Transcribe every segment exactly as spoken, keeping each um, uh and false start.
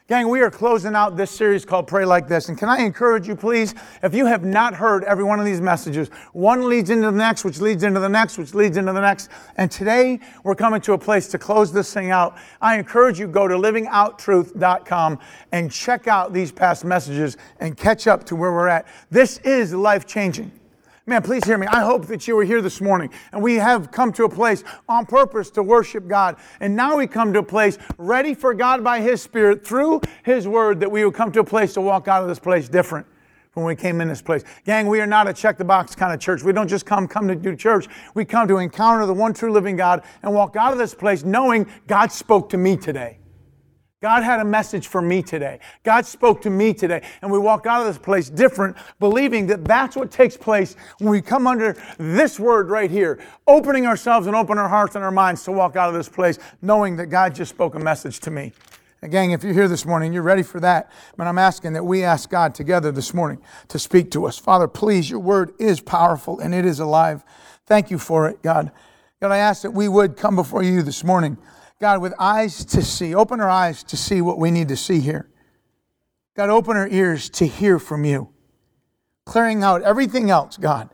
Gang, we are closing out this series called Pray Like This. And can I encourage you, please, if you have not heard every one of these messages, one leads into the next, which leads into the next, which leads into the next. And today, we're coming to a place to close this thing out. I encourage you, go to living out truth dot com and check out these past messages and catch up to where we're at. This is life-changing. Man, please hear me. I hope that you were here this morning and we have come to a place on purpose to worship God. And now we come to a place ready for God by His Spirit through His Word, that we will come to a place to walk out of this place different from when we came in this place. Gang, we are not a check-the-box kind of church. We don't just come, come to do church. We come to encounter the one true living God and walk out of this place knowing God spoke to me today. God had a message for me today. God spoke to me today. And we walk out of this place different, believing that that's what takes place when we come under this word right here, opening ourselves and open our hearts and our minds to walk out of this place, knowing that God just spoke a message to me. And gang, if you're here this morning, you're ready for that. But I'm asking that we ask God together this morning to speak to us. Father, please, your word is powerful and it is alive. Thank you for it, God. God, I ask that we would come before you this morning, God, with eyes to see. Open our eyes to see what we need to see here. God, open our ears to hear from you. Clearing out everything else, God.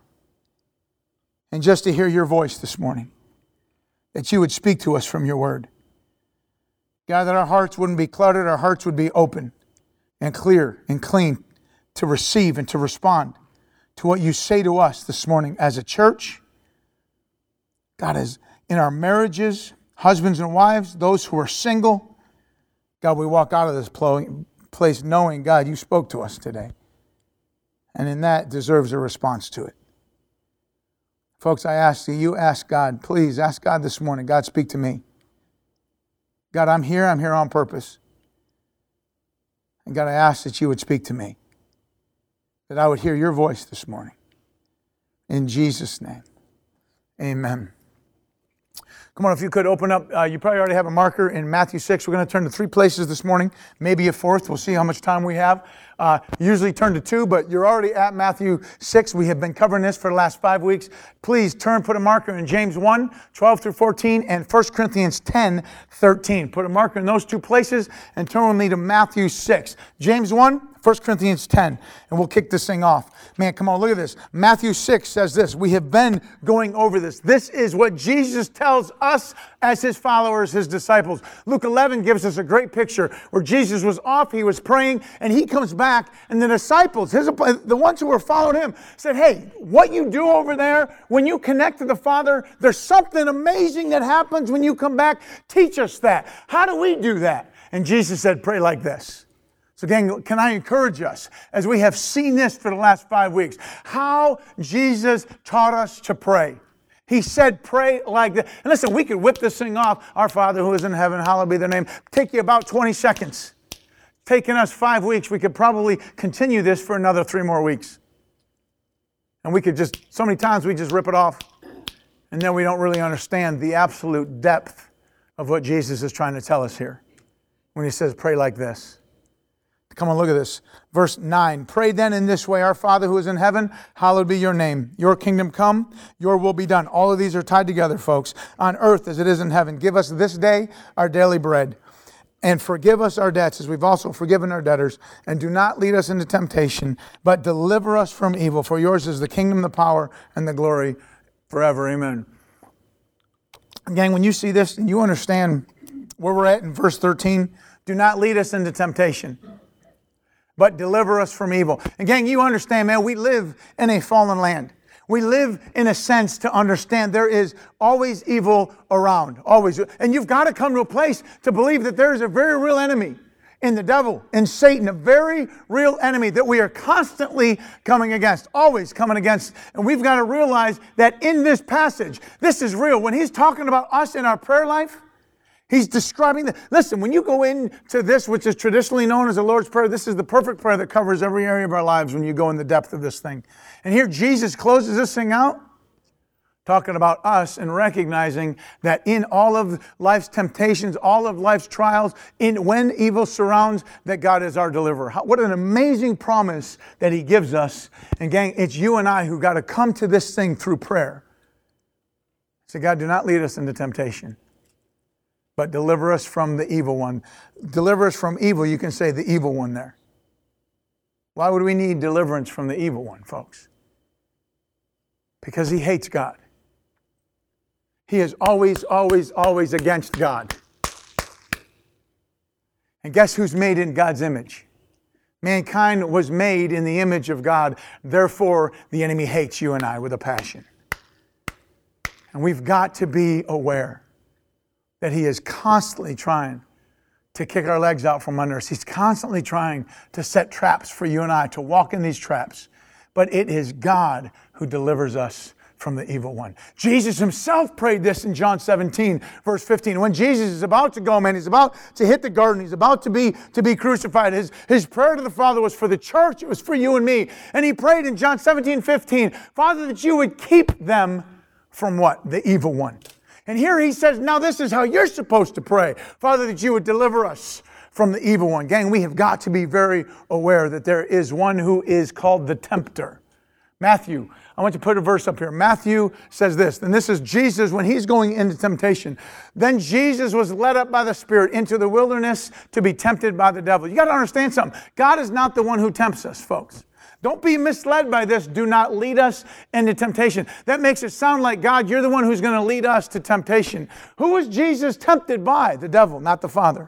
And just to hear your voice this morning. That you would speak to us from your word. God, that our hearts wouldn't be cluttered. Our hearts would be open and clear and clean to receive and to respond to what you say to us this morning as a church. God, as in our marriages, husbands and wives, those who are single, God, we walk out of this place knowing, God, you spoke to us today. And in that deserves a response to it. Folks, I ask that you ask God, please ask God this morning, God, speak to me. God, I'm here, I'm here on purpose. And God, I ask that you would speak to me. That I would hear your voice this morning. In Jesus' name, amen. Come on, if you could open up, uh, you probably already have a marker in Matthew six. We're going to turn to three places this morning, maybe a fourth. We'll see how much time we have. Uh, usually turn to two, but you're already at Matthew six. We have been covering this for the last five weeks. Please turn, put a marker in James one, twelve through fourteen, and First Corinthians ten, thirteen. Put a marker in those two places and turn with me to Matthew six. James one, First Corinthians ten, and we'll kick this thing off. Man, come on, look at this. Matthew six says this. We have been going over this. This is what Jesus tells us as His followers, His disciples. Luke eleven gives us a great picture where Jesus was off, He was praying, and He comes back, and the disciples, his, the ones who were following Him, said, hey, what you do over there, when you connect to the Father, there's something amazing that happens when you come back. Teach us that. How do we do that? And Jesus said, pray like this. So again, can I encourage us, as we have seen this for the last five weeks, how Jesus taught us to pray. He said, pray like this. And listen, we could whip this thing off. Our Father who is in heaven, hallowed be thy name. Take you about twenty seconds. Taking us five weeks, we could probably continue this for another three more weeks. And we could just, so many times we just rip it off. And then we don't really understand the absolute depth of what Jesus is trying to tell us here. When He says, pray like this. Come on, look at this. Verse nine. Pray then in this way, our Father who is in heaven, hallowed be your name. Your kingdom come, your will be done. All of these are tied together, folks. On earth as it is in heaven. Give us this day our daily bread. And forgive us our debts as we've also forgiven our debtors. And do not lead us into temptation, but deliver us from evil. For yours is the kingdom, the power, and the glory forever. Amen. Gang, when you see this and you understand where we're at in verse thirteen, do not lead us into temptation, but deliver us from evil. And gang, you understand, man, we live in a fallen land. We live in a sense to understand there is always evil around, always. And you've got to come to a place to believe that there is a very real enemy in the devil, in Satan, a very real enemy that we are constantly coming against, always coming against. And we've got to realize that in this passage, this is real. When he's talking about us in our prayer life, he's describing the, listen, when you go into this, which is traditionally known as the Lord's Prayer, this is the perfect prayer that covers every area of our lives when you go in the depth of this thing. And here Jesus closes this thing out, talking about us and recognizing that in all of life's temptations, all of life's trials, in when evil surrounds, that God is our deliverer. How, what an amazing promise that He gives us. And gang, it's you and I who got to come to this thing through prayer. Say, God, do not lead us into temptation. but deliver us from the evil one. Deliver us from evil, you can say the evil one there. Why would we need deliverance from the evil one, folks? Because he hates God. He is always, always, always against God. And guess who's made in God's image? Mankind was made in the image of God. Therefore, the enemy hates you and I with a passion. And we've got to be aware that he is constantly trying to kick our legs out from under us. He's constantly trying to set traps for you and I to walk in these traps. But it is God who delivers us from the evil one. Jesus himself prayed this in John seventeen, verse fifteen. When Jesus is about to go, man, he's about to hit the garden. He's about to be, to be crucified. His, his prayer to the Father was for the church. It was for you and me. And he prayed in John seventeen, fifteen, Father, that you would keep them from what? The evil one. And here he says, now this is how you're supposed to pray. Father, that you would deliver us from the evil one. Gang, we have got to be very aware that there is one who is called the tempter. Matthew, I want to put a verse up here. Matthew says this, and this is Jesus when he's going into temptation. Then Jesus was led up by the Spirit into the wilderness to be tempted by the devil. You got to understand something. God is not the one who tempts us, folks. Don't be misled by this. Do not lead us into temptation. That makes it sound like, God, you're the one who's going to lead us to temptation. Who was Jesus tempted by? The devil, not the Father.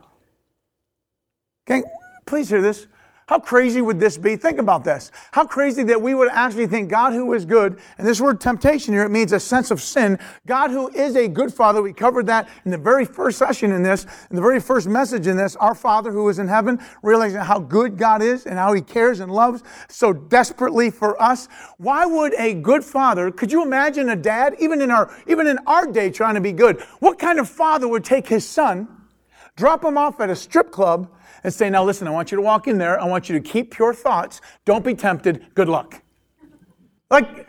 Okay, please hear this. How crazy would this be? Think about this. How crazy that we would actually think God who is good, and this word temptation here, it means a sense of sin. God who is a good Father, we covered that in the very first session in this, in the very first message in this, our Father who is in heaven, realizing how good God is and how he cares and loves so desperately for us. Why would a good Father, could you imagine a dad, even in our, even in our day trying to be good, what kind of father would take his son, drop him off at a strip club, and say, now listen, I want you to walk in there. I want you to keep pure thoughts. Don't be tempted. Good luck. Like,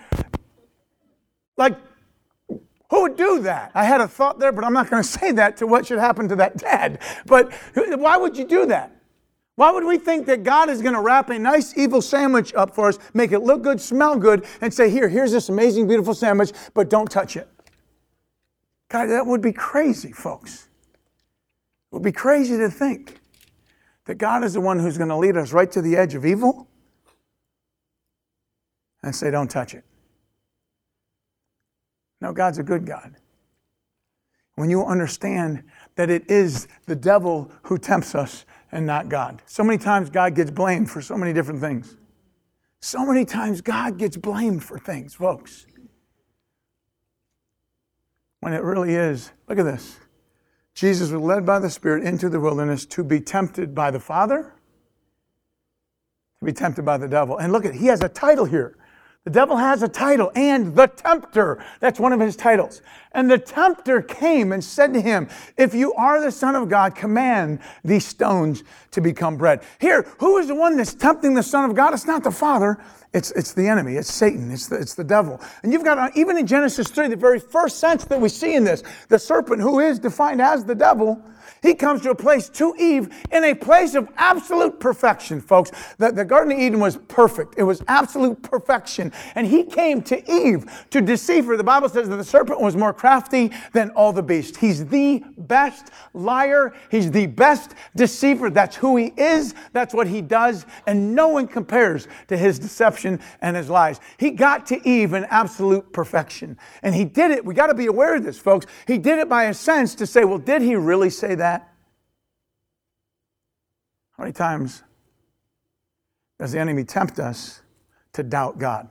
like, who would do that? I had a thought there, but I'm not going to say that to what should happen to that dad. But why would you do that? Why would we think that God is going to wrap a nice evil sandwich up for us, make it look good, smell good, and say, here, here's this amazing, beautiful sandwich, but don't touch it? God, that would be crazy, folks. It would be crazy to think that God is the one who's going to lead us right to the edge of evil and say, don't touch it. No, God's a good God. When you understand that it is the devil who tempts us and not God. So many times God gets blamed for so many different things. So many times God gets blamed for things, folks. When it really is, look at this. Jesus was led by the Spirit into the wilderness to be tempted by the Father, to be tempted by the devil. And look at, he has a title here. The devil has a title, and the tempter. That's one of his titles. And the tempter came and said to him, if you are the Son of God, command these stones to become bread. Here, who is the one that's tempting the Son of God? It's not the Father. It's, it's the enemy. It's Satan. It's the, it's the devil. And you've got, even in Genesis three, the very first sense that we see in this, the serpent, who is defined as the devil, he comes to a place, to Eve, in a place of absolute perfection, folks. The, the Garden of Eden was perfect. It was absolute perfection. And he came to Eve to deceive her. The Bible says that the serpent was more crafty than all the beasts. He's the best liar. He's the best deceiver. That's who he is. That's what he does. And no one compares to his deception and his lies. He got to Eve in absolute perfection. And he did it. We got to be aware of this, folks. He did it by a sense to say, well, did he really say that? How many times does the enemy tempt us to doubt God?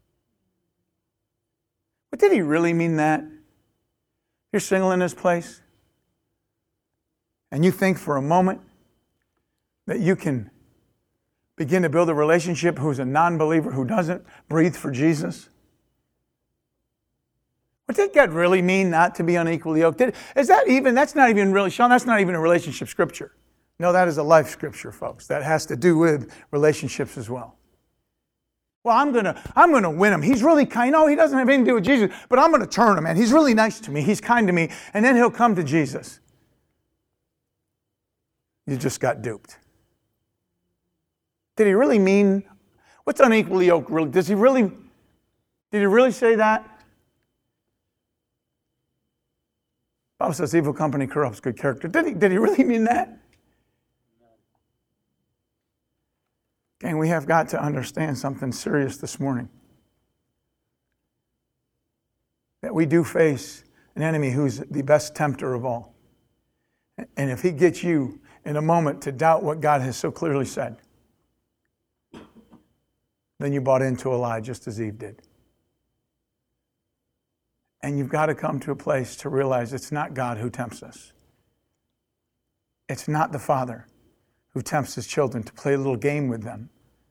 But did he really mean that? You're single in this place, and you think for a moment that you can begin to build a relationship who's a non-believer, who doesn't breathe for Jesus? What did God really mean not to be unequally yoked? Did, is that even, that's not even really, Sean, that's not even a relationship scripture. No, that is a life scripture, folks. That has to do with relationships as well. Well, I'm gonna, I'm gonna win him. He's really kind. No, he doesn't have anything to do with Jesus, but I'm gonna turn him, man. He's really nice to me. He's kind to me, and then he'll come to Jesus. You just got duped. Did he really mean, what's unequally yoked really? Does he really, did he really say that? The Bible says evil company corrupts good character. Did he, did he really mean that? Gang, we have got to understand something serious this morning. That we do face an enemy who's the best tempter of all. And if he gets you in a moment to doubt what God has so clearly said, then you bought into a lie just as Eve did. And you've got to come to a place to realize it's not God who tempts us. It's not the Father who tempts his children to play a little game with them.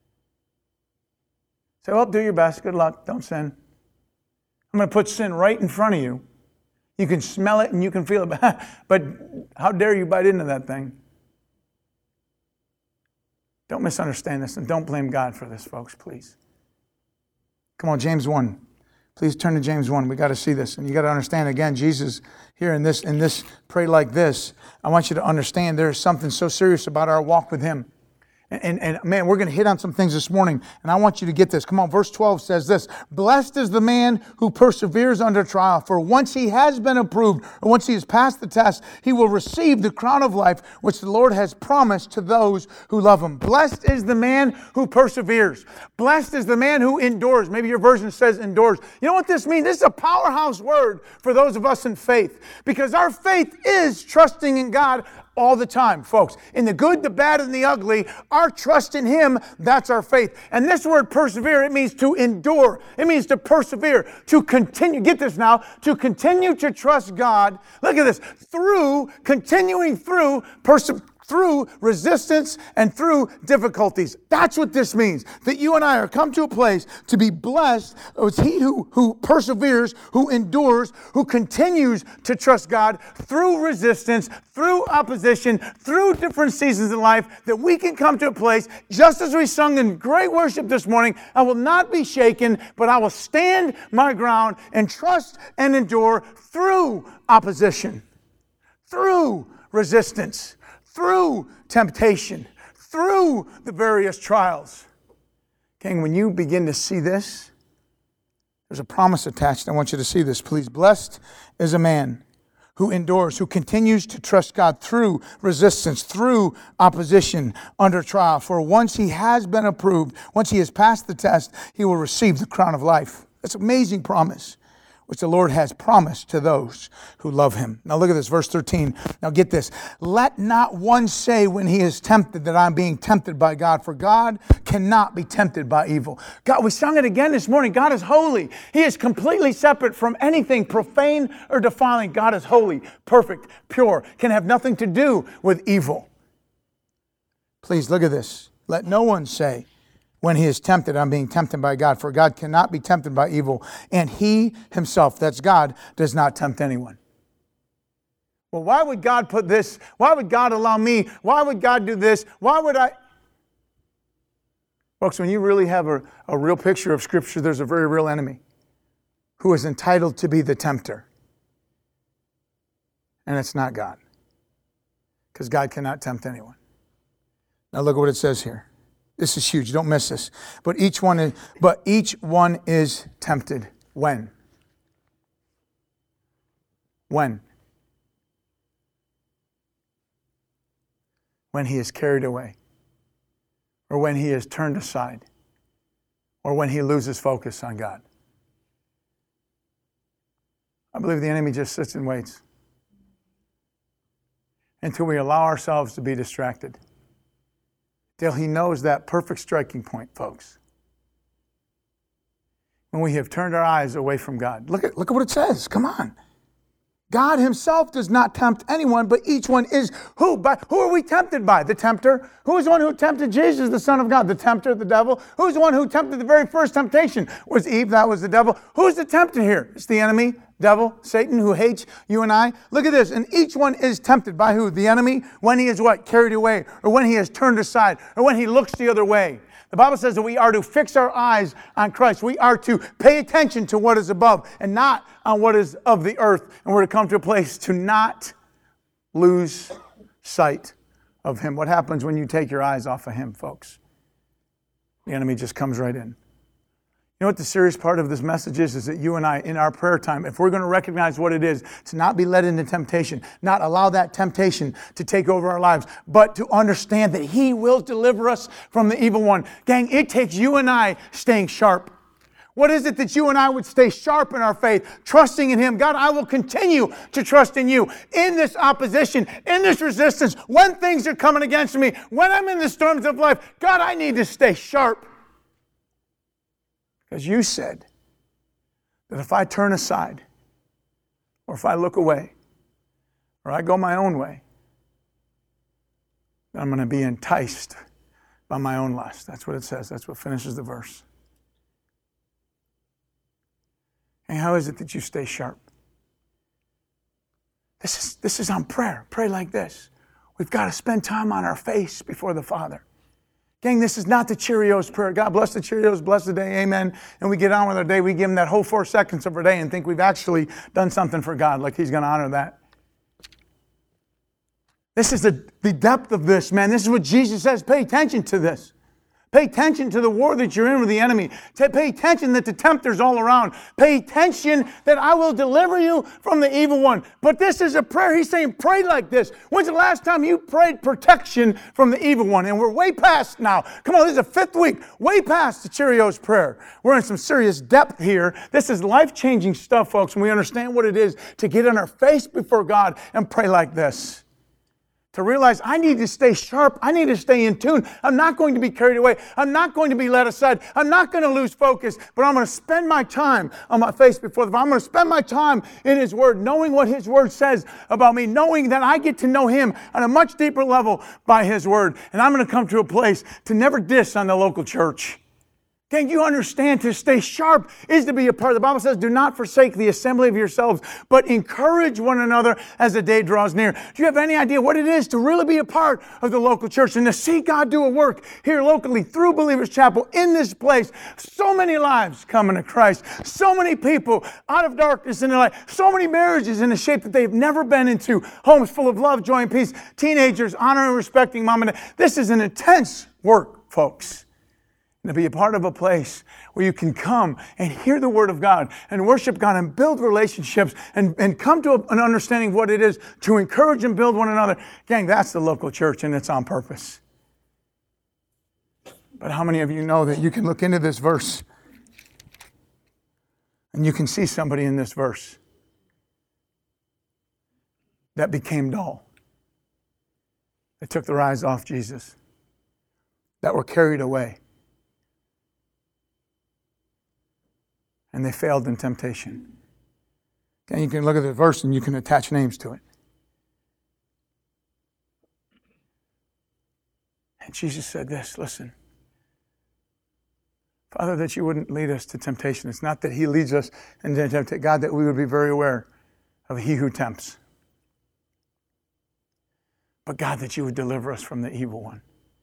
Say, well, do your best. Good luck. Don't sin. I'm going to put sin right in front of you. You can smell it and you can feel it. But how dare you bite into that thing? Don't misunderstand this and don't blame God for this, folks, please. Come on, James one. Please turn to James one. We got to see this. And you got to understand, again, Jesus here in this, in this pray like this. I want you to understand there's something so serious about our walk with him. And, and, and man, we're going to hit on some things this morning, and I want you to get this. Come on, verse twelve says this: blessed is the man who perseveres under trial, for once he has been approved, or once he has passed the test, he will receive the crown of life which the Lord has promised to those who love him. Blessed is the man who perseveres. Blessed is the man who endures. Maybe your version says endures. You know what this means? This is a powerhouse word for those of us in faith, because our faith is trusting in God all the time, folks. In the good, the bad, and the ugly, our trust in him, that's our faith. And this word persevere, it means to endure. It means to persevere, to continue. Get this now, to continue to trust God. Look at this. Through, continuing through, perseverance. Through resistance and through difficulties. That's what this means. That you and I are come to a place to be blessed. It's he who, who perseveres, who endures, who continues to trust God through resistance, through opposition, through different seasons in life, that we can come to a place, just as we sung in great worship this morning, I will not be shaken, but I will stand my ground and trust and endure through opposition, through resistance, through temptation, through the various trials. King, when you begin to see this, there's a promise attached. I want you to see this, please. Blessed is a man who endures, who continues to trust God through resistance, through opposition, under trial. For once he has been approved, once he has passed the test, he will receive the crown of life. That's an amazing promise, which the Lord has promised to those who love him. Now look at this, verse thirteen. Now get this. Let not one say when he is tempted that I'm being tempted by God, for God cannot be tempted by evil. God, we sung it again this morning. God is holy. He is completely separate from anything profane or defiling. God is holy, perfect, pure, can have nothing to do with evil. Please look at this. Let no one say, when he is tempted, I'm being tempted by God. For God cannot be tempted by evil. And he himself, that's God, does not tempt anyone. Well, why would God put this? Why would God allow me? Why would God do this? Why would I? Folks, when you really have a, a real picture of Scripture, there's a very real enemy who is entitled to be the tempter. And it's not God. Because God cannot tempt anyone. Now look at what it says here. This is huge. Don't miss this. But each one is, but each one is tempted. When? When? When he is carried away. Or when he is turned aside. Or when he loses focus on God. I believe the enemy just sits and waits until we allow ourselves to be distracted. Till he knows that perfect striking point, folks. When we have turned our eyes away from God. Look at, look at what it says. Come on. God himself does not tempt anyone, but each one is who? By, who are we tempted by? The tempter? Who is the one who tempted Jesus, the Son of God? The tempter, the devil? Who's the one who tempted the very first temptation? Was Eve? That was the devil. Who's the tempter here? It's the enemy, devil, Satan, who hates you and I. Look at this. And each one is tempted by who? The enemy, when he is what? Carried away, or when he is turned aside, or when he looks the other way. The Bible says that we are to fix our eyes on Christ. We are to pay attention to what is above and not on what is of the earth. And we're to come to a place to not lose sight of him. What happens when you take your eyes off of him, folks? The enemy just comes right in. You know what the serious part of this message is? Is that you and I, in our prayer time, if we're going to recognize what it is, to not be led into temptation, not allow that temptation to take over our lives, but to understand that He will deliver us from the evil one. Gang, it takes you and I staying sharp. What is it that you and I would stay sharp in our faith, trusting in Him? God, I will continue to trust in You in this opposition, in this resistance, when things are coming against me, when I'm in the storms of life. God, I need to stay sharp. Because You said that if I turn aside, or if I look away, or I go my own way, I'm going to be enticed by my own lust. That's what it says. That's what finishes the verse. And how is it that you stay sharp? This is, this is on prayer. Pray like this. We've got to spend time on our face before the Father. Gang, this is not the Cheerios prayer. God bless the Cheerios, bless the day, amen. And we get on with our day. We give Him that whole four seconds of our day and think we've actually done something for God, like He's going to honor that. This is the, the depth of this, man. This is what Jesus says. Pay attention to this. Pay attention to the war that you're in with the enemy. Pay attention that the tempter's all around. Pay attention that I will deliver you from the evil one. But this is a prayer. He's saying pray like this. When's the last time you prayed protection from the evil one? And we're way past now. Come on, this is the fifth week. Way past the Cheerios prayer. We're in some serious depth here. This is life-changing stuff, folks, when we understand what it is to get on our face before God and pray like this. To realize I need to stay sharp. I need to stay in tune. I'm not going to be carried away. I'm not going to be led aside. I'm not going to lose focus, but I'm going to spend my time on my face before the Father. I'm going to spend my time in His Word, knowing what His Word says about me, knowing that I get to know Him on a much deeper level by His Word. And I'm going to come to a place to never diss on the local church. Can you understand to stay sharp is to be a part? The Bible says, do not forsake the assembly of yourselves, but encourage one another as the day draws near. Do you have any idea what it is to really be a part of the local church and to see God do a work here locally through Believers Chapel in this place? So many lives coming to Christ. So many people out of darkness in their life. So many marriages in a shape that they've never been into. Homes full of love, joy, and peace. Teenagers honoring and respecting mom and dad. This is an intense work, folks. And to be a part of a place where you can come and hear the Word of God and worship God and build relationships and, and come to a, an understanding of what it is to encourage and build one another. Gang, that's the local church, and it's on purpose. But how many of you know that you can look into this verse and you can see somebody in this verse that became dull, that took their eyes off Jesus, that were carried away, and they failed in temptation. And you can look at the verse and you can attach names to it. And Jesus said this, listen, Father, that You wouldn't lead us to temptation. It's not that He leads us into temptation. God, that we would be very aware of He who tempts. But God, that You would deliver us from the evil one.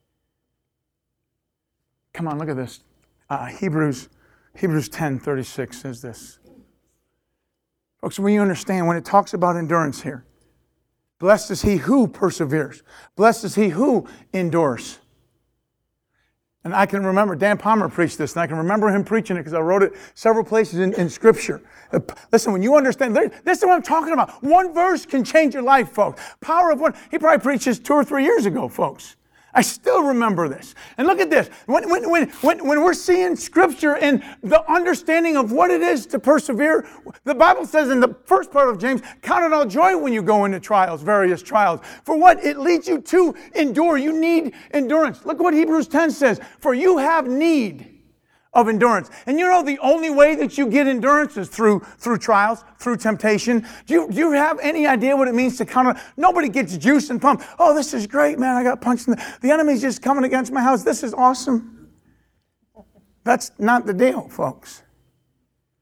Come on, look at this. Uh, Hebrews Hebrews ten thirty-six says this. Folks, when you understand, when it talks about endurance here, blessed is he who perseveres. Blessed is he who endures. And I can remember, Dan Palmer preached this, and I can remember him preaching it because I wrote it several places in, in Scripture. Listen, when you understand, this is what I'm talking about. One verse can change your life, folks. Power of one. He probably preached this two or three years ago, folks. I still remember this. And look at this. When, when, when, when, when we're seeing Scripture and the understanding of what it is to persevere, the Bible says in the first part of James, count it all joy when you go into trials, various trials. For what? It leads you to endure. You need endurance. Look what Hebrews ten says. For you have need of endurance. And you know the only way that you get endurance is through through trials, through temptation. Do you, do you have any idea what it means to count on? Nobody gets juice and pumped. Oh, this is great, man. I got punched in the... The enemy's just coming against my house. This is awesome. That's not the deal, folks.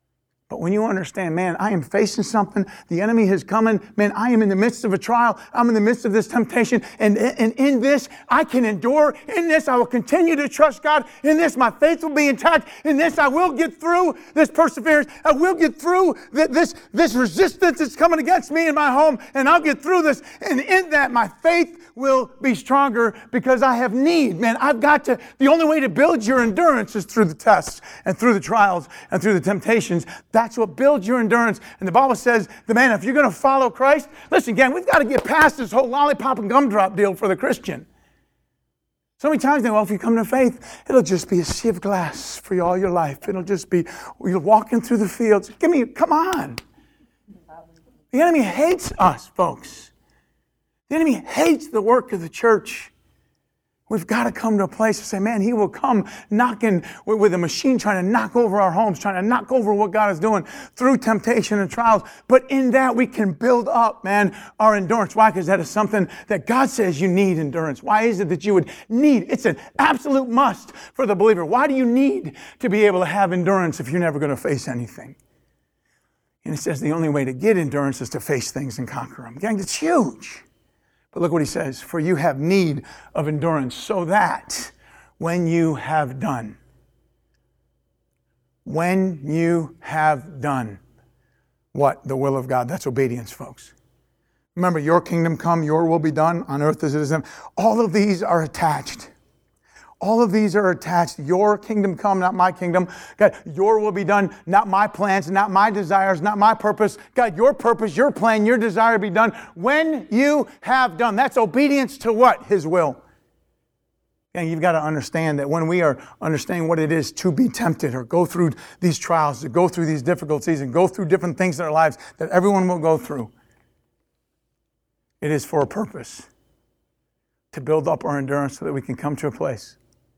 But when you understand, man, I am facing something, the enemy is coming, man, I am in the midst of a trial, I'm in the midst of this temptation, and, and in this, I can endure. In this, I will continue to trust God. In this, my faith will be intact. In this, I will get through this perseverance. I will get through this, this resistance that's coming against me in my home, and I'll get through this. And in that, my faith will be stronger because I have need. Man, I've got to, the only way to build your endurance is through the tests and through the trials and through the temptations. That's what builds your endurance. And the Bible says, the man, if you're going to follow Christ, listen, gang, we've got to get past this whole lollipop and gumdrop deal for the Christian. So many times, they, well, if you come to faith, it'll just be a sea of glass for you all your life. It'll just be, you're walking through the fields. Give me, come on. The enemy hates us, folks. The enemy hates the work of the church. We've got to come to a place to say, man, he will come knocking with a machine trying to knock over our homes, trying to knock over what God is doing through temptation and trials. But in that, we can build up, man, our endurance. Why? Because that is something that God says you need endurance. Why is it that you would need? It's an absolute must for the believer. Why do you need to be able to have endurance if you're never going to face anything? And it says the only way to get endurance is to face things and conquer them. Gang, that's huge. But look what he says, for you have need of endurance, so that when you have done, when you have done what? The will of God. That's obedience, folks. Remember, your kingdom come, your will be done on earth as it is in heaven. All of these are attached. All of these are attached. Your kingdom come, not my kingdom. God, your will be done, not my plans, not my desires, not my purpose. God, your purpose, your plan, your desire be done when you have done. That's obedience to what? His will. And you've got to understand that when we are understanding what it is to be tempted or go through these trials, to go through these difficulties and go through different things in our lives that everyone will go through, it is for a purpose. To build up our endurance so that we can come to a place.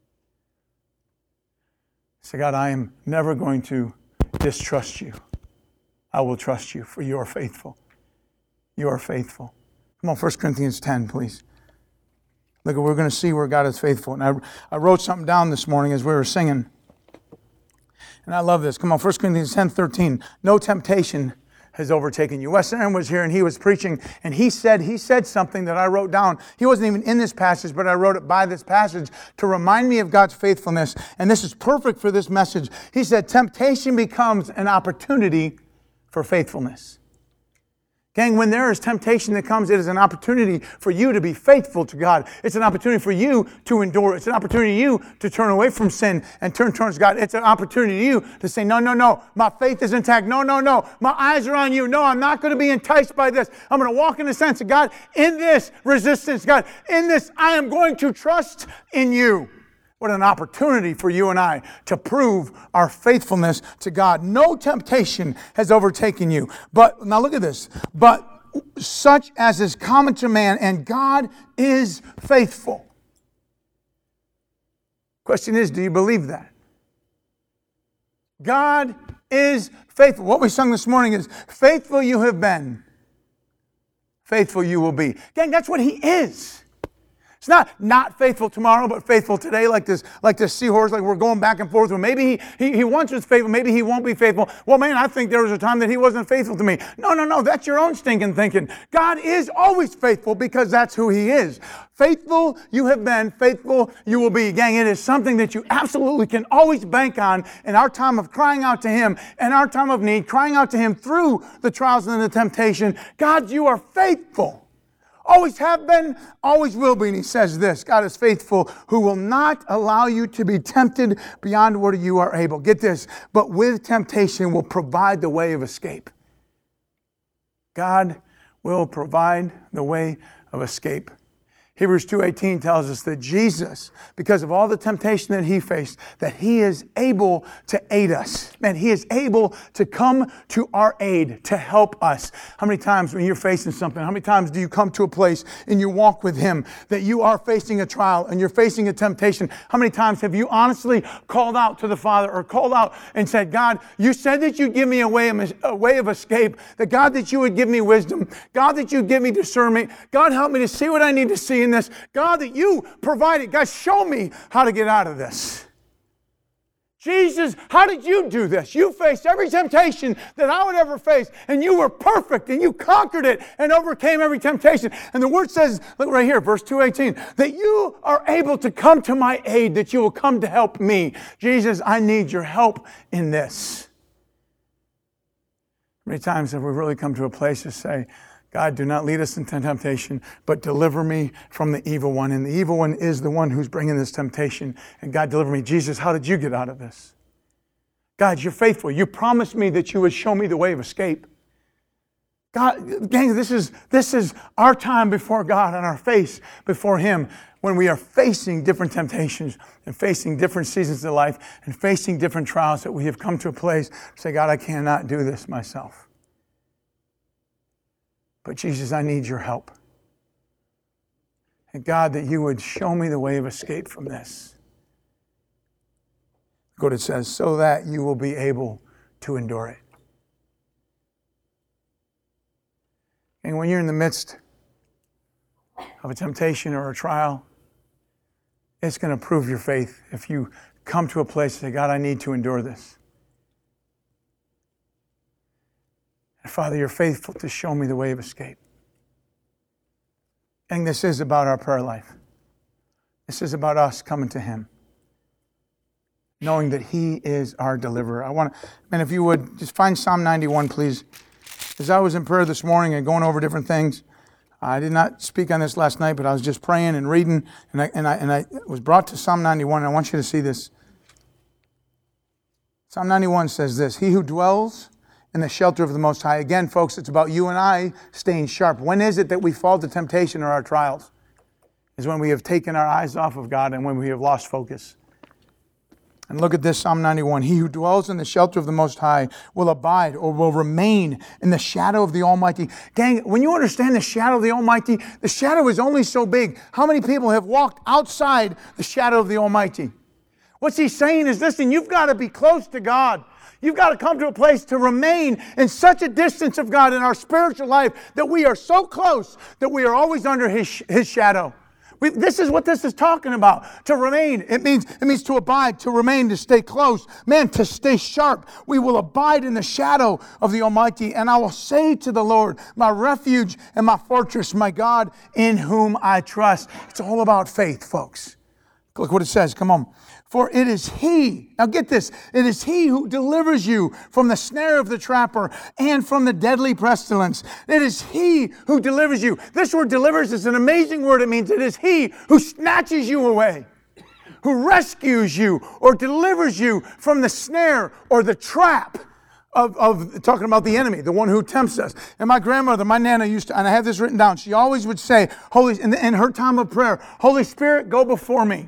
Say, God, I am never going to distrust you. I will trust you, for you are faithful. You are faithful. Come on, First Corinthians ten, please. Look, we're going to see where God is faithful. And I, I wrote something down this morning as we were singing. And I love this. Come on, First Corinthians ten thirteen. No temptation has overtaken you. Wes Aaron was here and he was preaching, and he said he said something that I wrote down. He wasn't even in this passage, but I wrote it by this passage to remind me of God's faithfulness. And this is perfect for this message. He said, temptation becomes an opportunity for faithfulness. Gang, when there is temptation that comes, it is an opportunity for you to be faithful to God. It's an opportunity for you to endure. It's an opportunity for you to turn away from sin and turn towards God. It's an opportunity for you to say, no, no, no, my faith is intact. No, no, no, my eyes are on you. No, I'm not going to be enticed by this. I'm going to walk in the sense of God, in this resistance, God, in this, I am going to trust in you. What an opportunity for you and I to prove our faithfulness to God. No temptation has overtaken you. But, now look at this. But such as is common to man, and God is faithful. Question is, do you believe that? God is faithful. What we sung this morning is, faithful you have been, faithful you will be. Gang, that's what He is. It's not not faithful tomorrow, but faithful today, like this, like this seahorse, like we're going back and forth. Well, maybe he, he, he once was faithful, maybe he won't be faithful. Well, man, I think there was a time that he wasn't faithful to me. No, no, no, that's your own stinking thinking. God is always faithful because that's who He is. Faithful you have been, faithful you will be. Gang, it is something that you absolutely can always bank on in our time of crying out to Him, in our time of need, crying out to Him through the trials and the temptation. God, you are faithful. Always have been, always will be. And He says this, God is faithful, who will not allow you to be tempted beyond what you are able. Get this, but with temptation will provide the way of escape. God will provide the way of escape. Hebrews two eighteen tells us that Jesus, because of all the temptation that He faced, that He is able to aid us. Man, He is able to come to our aid, to help us. How many times when you're facing something, how many times do you come to a place and you walk with Him that you are facing a trial and you're facing a temptation? How many times have you honestly called out to the Father or called out and said, God, you said that you'd give me a way of, a way of escape, that God, that you would give me wisdom, God, that you'd give me discernment, God, help me to see what I need to see in this. God, that you provided. God, show me how to get out of this. Jesus, how did you do this? You faced every temptation that I would ever face, and you were perfect, and you conquered it and overcame every temptation. And the Word says, look right here, verse two eighteen, that you are able to come to my aid, that you will come to help me. Jesus, I need your help in this. How many times have we really come to a place to say, God, do not lead us into temptation, but deliver me from the evil one. And the evil one is the one who's bringing this temptation. And God, deliver me. Jesus, how did you get out of this? God, you're faithful. You promised me that you would show me the way of escape. God, gang, this is, this is our time before God and our face before Him when we are facing different temptations and facing different seasons of life and facing different trials that we have come to a place to say, God, I cannot do this myself. But Jesus, I need your help. And God, that you would show me the way of escape from this. Look what it says, so that you will be able to endure it. And when you're in the midst of a temptation or a trial, it's going to prove your faith if you come to a place and say, God, I need to endure this. And Father, you're faithful to show me the way of escape. And this is about our prayer life. This is about us coming to Him, knowing that He is our deliverer. I want to, man, if you would, just find Psalm ninety-one, please. As I was in prayer this morning and going over different things, I did not speak on this last night, but I was just praying and reading, and I, and I, and I was brought to Psalm ninety-one, and I want you to see this. Psalm ninety-one says this, He who dwells in the shelter of the Most High. Again, folks, it's about you and I staying sharp. When is it that we fall to temptation or our trials? Is when we have taken our eyes off of God and when we have lost focus. And look at this, Psalm ninety-one. He who dwells in the shelter of the Most High will abide or will remain in the shadow of the Almighty. Gang, when you understand the shadow of the Almighty, the shadow is only so big. How many people have walked outside the shadow of the Almighty? What's he saying is, listen, you've got to be close to God. You've got to come to a place to remain in such a distance of God in our spiritual life that we are so close that we are always under His, his shadow. We, this is what this is talking about. To remain. It means, it means to abide, to remain, to stay close. Man, to stay sharp. We will abide in the shadow of the Almighty. And I will say to the Lord, my refuge and my fortress, my God in whom I trust. It's all about faith, folks. Look what it says. Come on. For it is He, now get this, it is He who delivers you from the snare of the trapper and from the deadly pestilence. It is He who delivers you. This word delivers is an amazing word. It means it is He who snatches you away, who rescues you or delivers you from the snare or the trap of, of talking about the enemy, the one who tempts us. And my grandmother, my Nana used to, and I have this written down, she always would say, Holy, in, the, in her time of prayer, Holy Spirit, go before me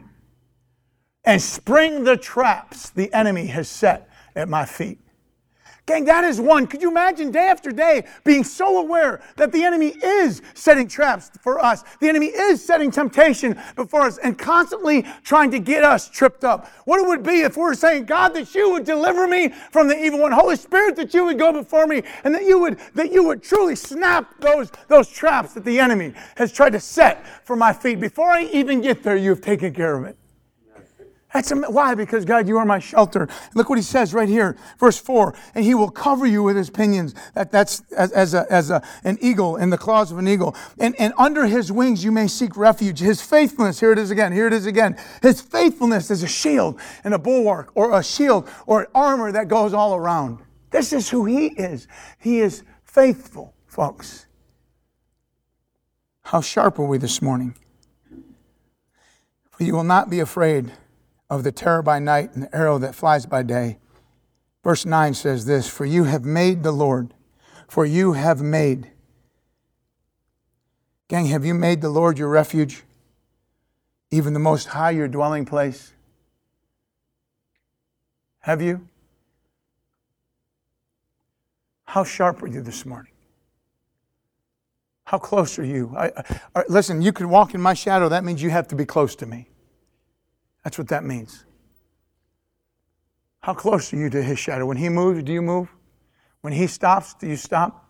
and spring the traps the enemy has set at my feet. Gang, that is one. Could you imagine day after day being so aware that the enemy is setting traps for us? The enemy is setting temptation before us and constantly trying to get us tripped up. What it would be if we were saying, God, that you would deliver me from the evil one. Holy Spirit, that you would go before me and that you would that you would truly snap those, those traps that the enemy has tried to set for my feet. Before I even get there, you have taken care of it. That's why? Because God, you are my shelter. Look what He says right here, verse four. And He will cover you with His pinions. That, that's as, as, a, as a, an eagle in the claws of an eagle. And, and under His wings you may seek refuge. His faithfulness, here it is again, here it is again. His faithfulness is a shield and a bulwark or a shield or armor that goes all around. This is who He is. He is faithful, folks. How sharp are we this morning? For you will not be afraid of the terror by night and the arrow that flies by day. Verse nine says this, for you have made the Lord, for you have made. Gang, have you made the Lord your refuge? Even the Most High your dwelling place? Have you? How sharp are you this morning? How close are you? I, I, listen, you can walk in my shadow. That means you have to be close to me. That's what that means. How close are you to His shadow? When He moves, do you move? When He stops, do you stop?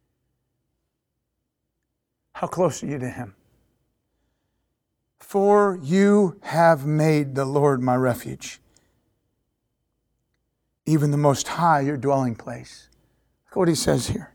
How close are you to Him? For you have made the Lord my refuge. even the Most High, your dwelling place. Look what he says here.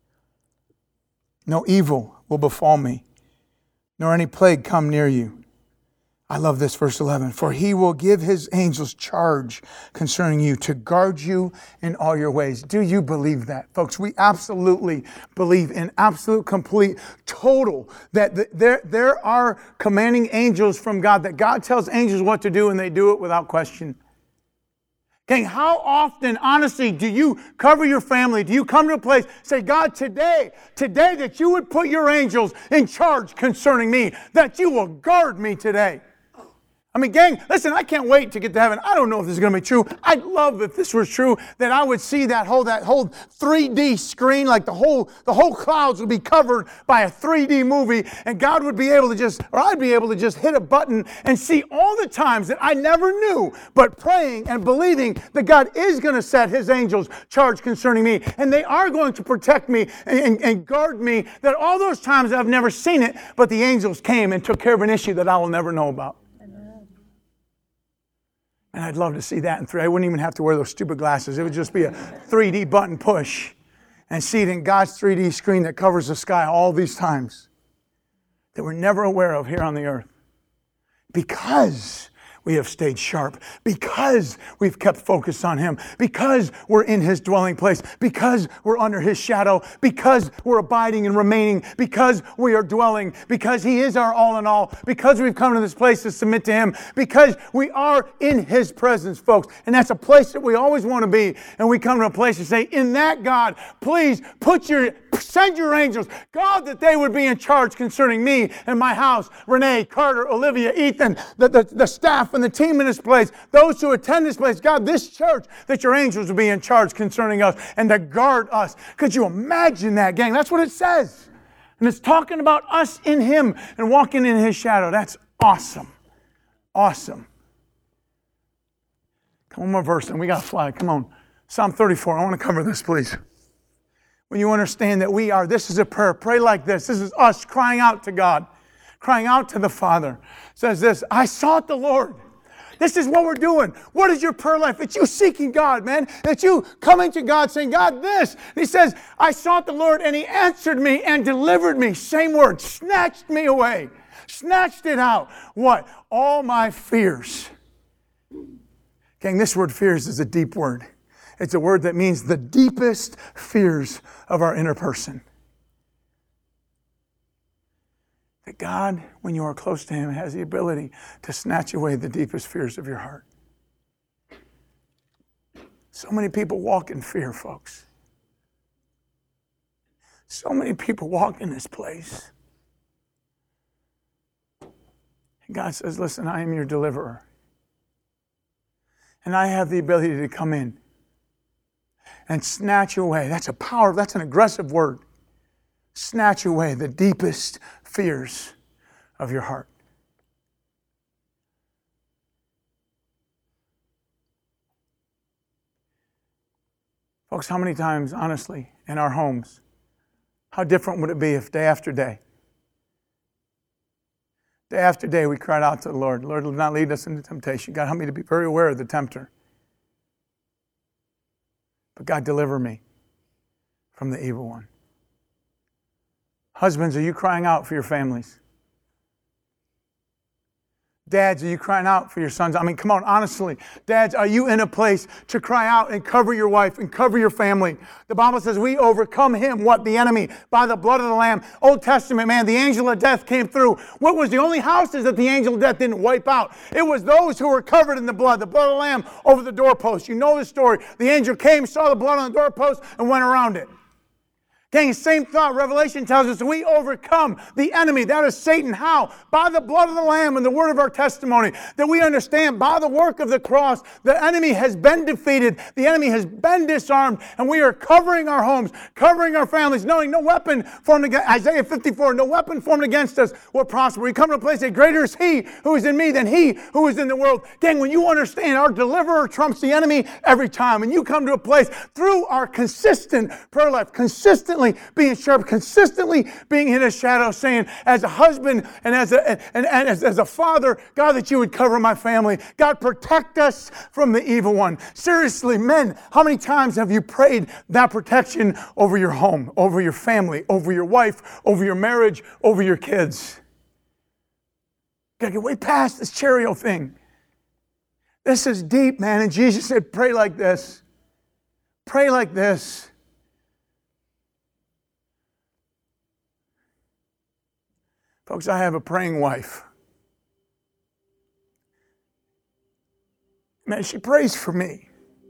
No evil will befall me, nor any plague come near you. I love this, verse eleven. For he will give his angels charge concerning you to guard you in all your ways. Do you believe that, folks? We absolutely believe in absolute, complete, total, that there, there are commanding angels from God, that God tells angels what to do and they do it without question. Gang, how often, honestly, do you cover your family? Do you come to a place, say, God, today, today that you would put your angels in charge concerning me, that you will guard me today? I mean, gang, listen, I can't wait to get to heaven. I don't know if this is going to be true. I'd love if this was true, that I would see that whole that whole three D screen, like the whole the whole clouds would be covered by a three D movie, and God would be able to just, or I'd be able to just hit a button and see all the times that I never knew, but praying and believing that God is going to set his angels charge concerning me, and they are going to protect me and, and, and guard me, that all those times I've never seen it, but the angels came and took care of an issue that I will never know about. And I'd love to see that in three. I wouldn't even have to wear those stupid glasses. It would just be a three D button push and see it in God's three D screen that covers the sky all these times that we're never aware of here on the earth. Because we have stayed sharp, because we've kept focus on him, because we're in his dwelling place, because we're under his shadow, because we're abiding and remaining, because we are dwelling, because he is our all in all, because we've come to this place to submit to him, because we are in his presence, folks. And that's a place that we always want to be. And we come to a place to say, in that, God, please put your send your angels, God, that they would be in charge concerning me and my house, Renee, Carter, Olivia, Ethan, the, the, the staff and the team in this place, those who attend this place, God, this church, that your angels will be in charge concerning us and to guard us. Could you imagine that, gang? That's what it says. And it's talking about us in him and walking in his shadow. That's awesome. Awesome. Come on, one more verse and we got to fly. Come on. Psalm thirty-four. I want to cover this, please. When you understand that we are, this is a prayer. Pray like this. This is us crying out to God, crying out to the Father. It says this, I sought the Lord. This is what we're doing. What is your prayer life? It's you seeking God, man. It's you coming to God saying, God, this. And he says, I sought the Lord and he answered me and delivered me. Same word, snatched me away. Snatched it out. What? All my fears. Gang, this word fears is a deep word. It's a word that means the deepest fears of our inner person. That God, when you are close to him, has the ability to snatch away the deepest fears of your heart. So many people walk in fear, folks. So many people walk in this place. And God says, listen, I am your deliverer. And I have the ability to come in and snatch away. That's a power, that's an aggressive word. Snatch away the deepest fears of your heart. Folks, how many times, honestly, in our homes, how different would it be if day after day, day after day, we cried out to the Lord, Lord, do not lead us into temptation. God, help me to be very aware of the tempter. But God, deliver me from the evil one. Husbands, are you crying out for your families? Dads, are you crying out for your sons? I mean, come on, honestly. Dads, are you in a place to cry out and cover your wife and cover your family? The Bible says we overcome him, what? The enemy, by the blood of the Lamb. Old Testament, man, the angel of death came through. What was the only houses that the angel of death didn't wipe out? It was those who were covered in the blood, the blood of the Lamb over the doorpost. You know the story. The angel came, saw the blood on the doorpost, and went around it. Gang, same thought. Revelation tells us we overcome the enemy. That is Satan. How? By the blood of the Lamb and the word of our testimony. That we understand by the work of the cross, the enemy has been defeated. The enemy has been disarmed. And we are covering our homes, covering our families, knowing no weapon formed against, Isaiah fifty-four, no weapon formed against us will prosper. We come to a place that greater is he who is in me than he who is in the world. Gang, when you understand our deliverer trumps the enemy every time, and you come to a place through our consistent prayer life, consistent consistently being sharp, consistently being in His shadow, saying, as a husband and as a, and, and as, as a father, God, that you would cover my family. God, protect us from the evil one. Seriously, men, how many times have you prayed that protection over your home, over your family, over your wife, over your marriage, over your kids? Gotta get way past this Cheerio thing. This is deep, man. And Jesus said, pray like this. Pray like this. Folks, I have a praying wife. Man, she prays for me.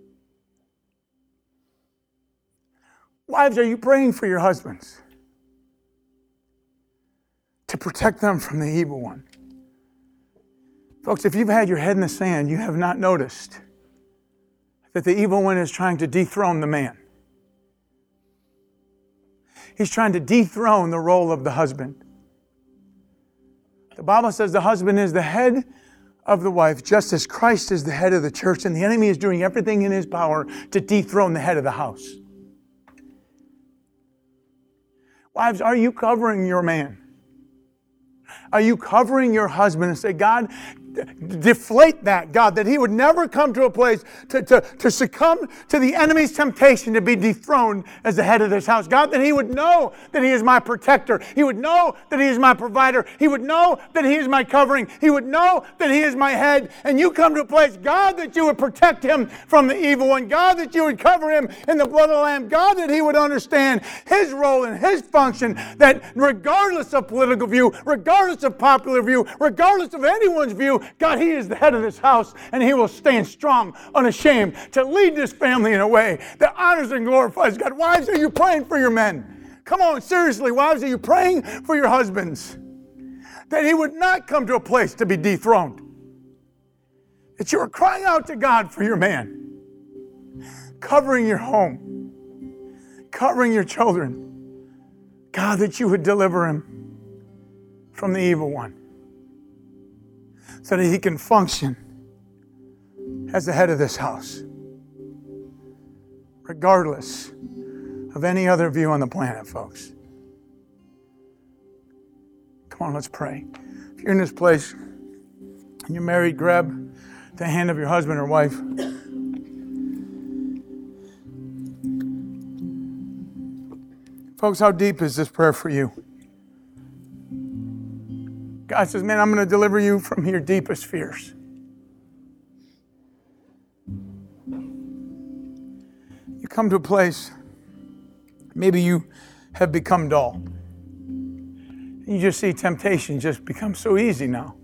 Wives, are you praying for your husbands? To protect them from the evil one. Folks, if you've had your head in the sand, you have not noticed that the evil one is trying to dethrone the man. He's trying to dethrone the role of the husband. The Bible says the husband is the head of the wife, just as Christ is the head of the church, and the enemy is doing everything in his power to dethrone the head of the house. Wives, are you covering your man? Are you covering your husband and say, God, deflate that, God, that he would never come to a place to, to, to succumb to the enemy's temptation to be dethroned as the head of this house. God, that he would know that he is my protector. He would know that he is my provider. He would know that he is my covering. He would know that he is my head. And you come to a place, God, that you would protect him from the evil one. God, that you would cover him in the blood of the Lamb. God, that he would understand his role and his function, that regardless of political view, regardless of popular view, regardless of anyone's view, God, he is the head of this house, and he will stand strong, unashamed, to lead this family in a way that honors and glorifies God. Wives, are you praying for your men? Come on, seriously, wives, are you praying for your husbands? That he would not come to a place to be dethroned. That you are crying out to God for your man. Covering your home. Covering your children. God, that you would deliver him from the evil one, so that he can function as the head of this house, regardless of any other view on the planet, folks. Come on, let's pray. If you're in this place and you're married, grab the hand of your husband or wife. Folks, how deep is this prayer for you? God says, man, I'm going to deliver you from your deepest fears. You come to a place, maybe you have become dull. You just see temptation just become so easy now.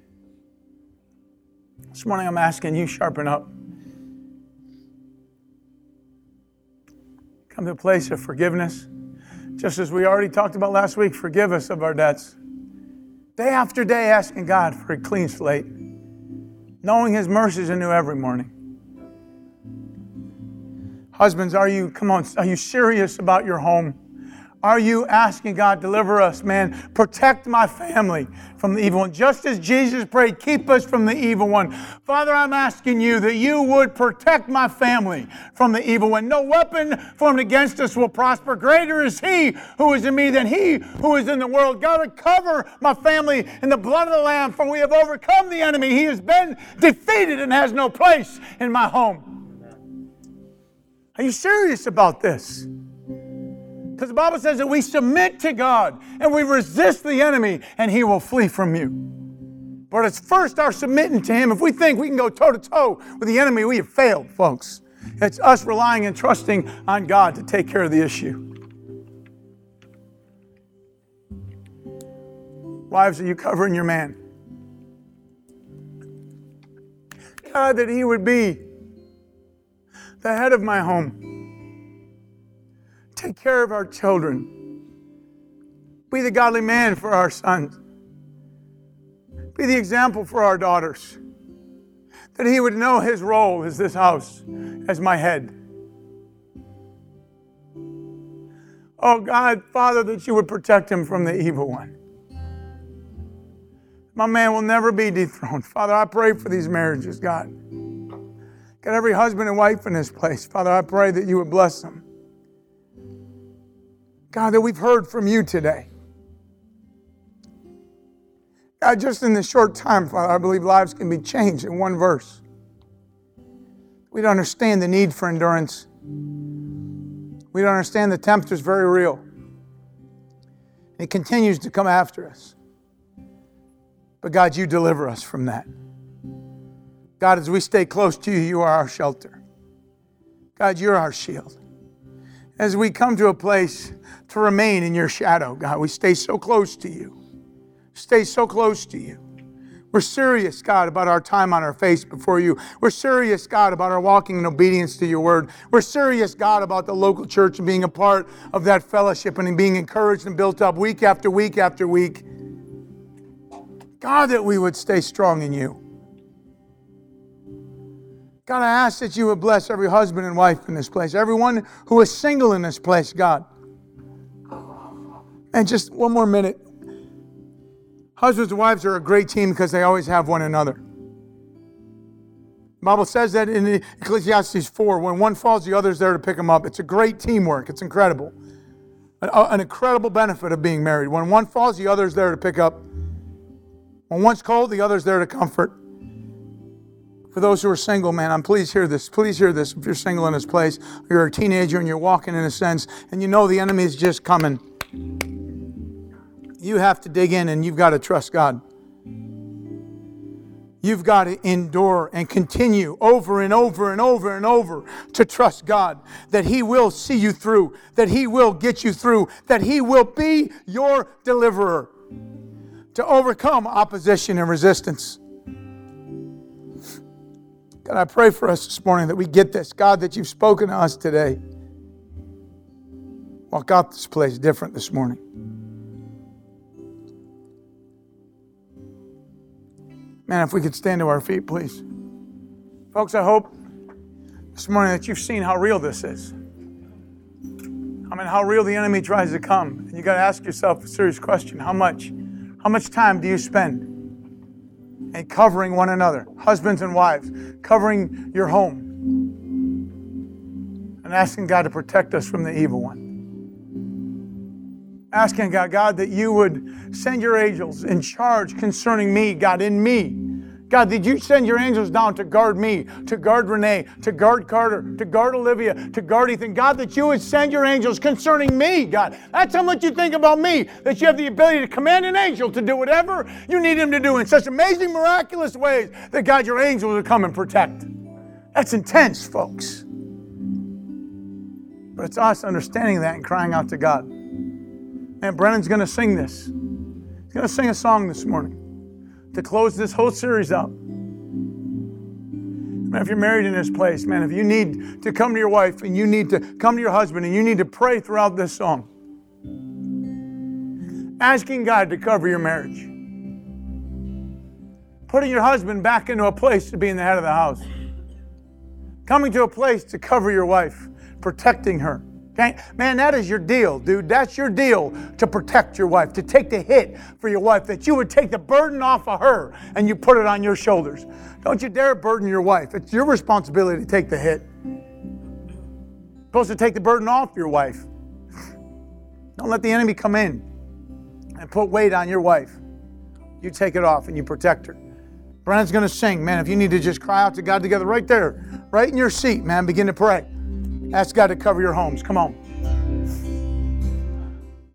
This morning I'm asking you, sharpen up. Come to a place of forgiveness. Just as we already talked about last week, forgive us of our debts. Day after day asking God for a clean slate, knowing His mercies are new every morning. Husbands, are you, come on, are you serious about your home? Are you asking God, deliver us, man, protect my family from the evil one? Just as Jesus prayed, keep us from the evil one. Father, I'm asking you that you would protect my family from the evil one. No weapon formed against us will prosper. Greater is He who is in me than he who is in the world. God, would cover my family in the blood of the Lamb, for we have overcome the enemy. He has been defeated and has no place in my home. Are you serious about this? Because the Bible says that we submit to God and we resist the enemy and he will flee from you. But it's first our submitting to Him. If we think we can go toe-to-toe with the enemy, we have failed, folks. It's us relying and trusting on God to take care of the issue. Wives, are you covering your man? God, that he would be the head of my home. Take care of our children. Be the godly man for our sons. Be the example for our daughters. That he would know his role as this house, as my head. Oh God, Father, that you would protect him from the evil one. My man will never be dethroned. Father, I pray for these marriages, God. Got every husband and wife in this place. Father, I pray that you would bless them. God, that we've heard from you today. God, just in this short time, Father, I believe lives can be changed in one verse. We don't understand the need for endurance. We don't understand the tempter is very real. It continues to come after us. But God, you deliver us from that. God, as we stay close to you, you are our shelter. God, you're our shield. As we come to a place to remain in your shadow, God, we stay so close to you. Stay so close to you. We're serious, God, about our time on our face before you. We're serious, God, about our walking in obedience to your word. We're serious, God, about the local church and being a part of that fellowship and being encouraged and built up week after week after week. God, that we would stay strong in you. God, I ask that you would bless every husband and wife in this place, everyone who is single in this place, God. And just one more minute. Husbands and wives are a great team because they always have one another. The Bible says that in Ecclesiastes four, when one falls, the other's there to pick them up. It's a great teamwork. It's incredible. An, an incredible benefit of being married. When one falls, the other's there to pick up. When one's cold, the other's there to comfort. For those who are single, man, I'm please hear this. Please hear this. If you're single in this place, you're a teenager and you're walking in a sense, and you know the enemy is just coming. You have to dig in and you've got to trust God. You've got to endure and continue over and over and over and over to trust God that He will see you through, that He will get you through, that He will be your deliverer to overcome opposition and resistance. God, I pray for us this morning that we get this. God, that you've spoken to us today. Walk out this place different this morning. Man, if we could stand to our feet, please. Folks, I hope this morning that you've seen how real this is. I mean, how real the enemy tries to come. And you got to ask yourself a serious question. How much, how much time do you spend in covering one another, husbands and wives, covering your home, and asking God to protect us from the evil one? Asking God, God, that you would send your angels in charge concerning me, God, in me. God, did you send your angels down to guard me, to guard Renee, to guard Carter, to guard Olivia, to guard Ethan? God, that you would send your angels concerning me, God. That's how much you think about me, that you have the ability to command an angel to do whatever you need him to do in such amazing, miraculous ways that, God, your angels will come and protect. That's intense, folks. But it's us understanding that and crying out to God. And Brennan's going to sing this. He's going to sing a song this morning to close this whole series up. Man, if you're married in this place, man, if you need to come to your wife and you need to come to your husband and you need to pray throughout this song, asking God to cover your marriage, putting your husband back into a place to be in the head of the house, coming to a place to cover your wife, protecting her. Okay? Man, that is your deal, dude. That's your deal to protect your wife, to take the hit for your wife, that you would take the burden off of her and you put it on your shoulders. Don't you dare burden your wife. It's your responsibility to take the hit. You're supposed to take the burden off your wife. Don't let the enemy come in and put weight on your wife. You take it off and you protect her. Brennan's going to sing. Man, if you need to just cry out to God together right there, right in your seat, man, begin to pray. Ask God to cover your homes. Come on.